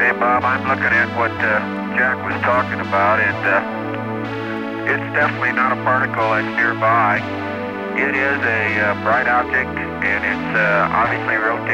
Okay, Bob, I'm looking at what Jack was talking about, and it's definitely not a particle that's nearby. It is a bright object, and it's obviously rotating.